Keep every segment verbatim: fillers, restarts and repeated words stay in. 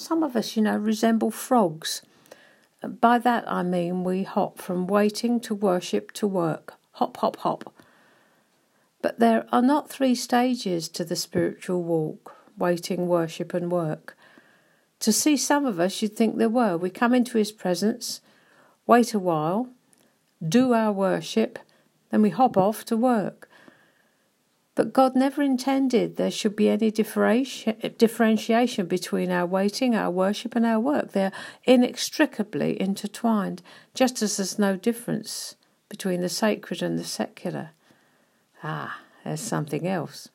some of us, you know, resemble frogs. By that I mean we hop from waiting to worship to work. Hop, hop, hop. But there are not three stages to the spiritual walk: waiting, worship and work. To see some of us, you'd think there were. We come into his presence, wait a while, do our worship, then we hop off to work. But God never intended there should be any differenti- differentiation between our waiting, our worship and our work. They're inextricably intertwined, just as there's no difference between the sacred and the secular. Ah, there's something else.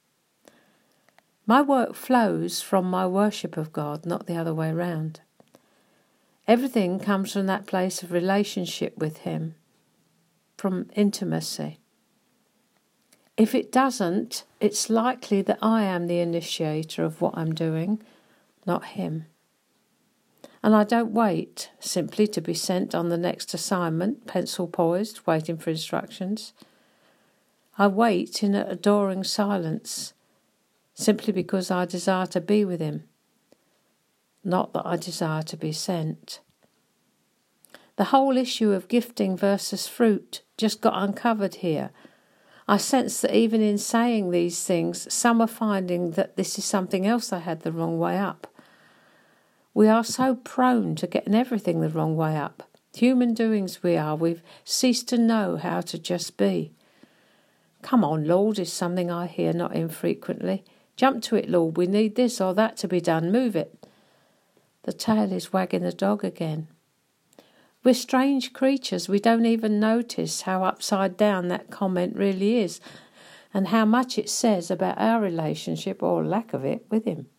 My work flows from my worship of God, not the other way round. Everything comes from that place of relationship with him, from intimacy. If it doesn't, it's likely that I am the initiator of what I'm doing, not him. And I don't wait simply to be sent on the next assignment, pencil poised, waiting for instructions. I wait in an adoring silence, simply because I desire to be with him, not that I desire to be sent. The whole issue of gifting versus fruit just got uncovered here. I sense that even in saying these things, some are finding that this is something else they had the wrong way up. We are so prone to getting everything the wrong way up. Human doings we are. We've ceased to know how to just be. Come on, Lord, is something I hear not infrequently. Jump to it, Lord. We need this or that to be done. Move it. The tail is wagging the dog again. We're strange creatures. We don't even notice how upside down that comment really is and how much it says about our relationship, or lack of it, with him.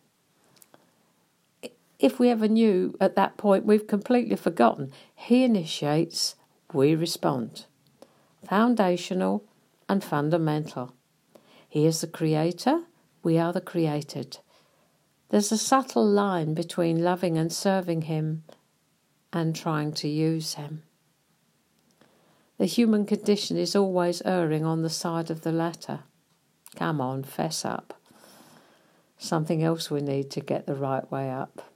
If we ever knew at that point, we've completely forgotten. He initiates, we respond. Foundational and fundamental. He is the creator, we are the created. There's a subtle line between loving and serving him and trying to use him. The human condition is always erring on the side of the latter. Come on, fess up. Something else we need to get the right way up.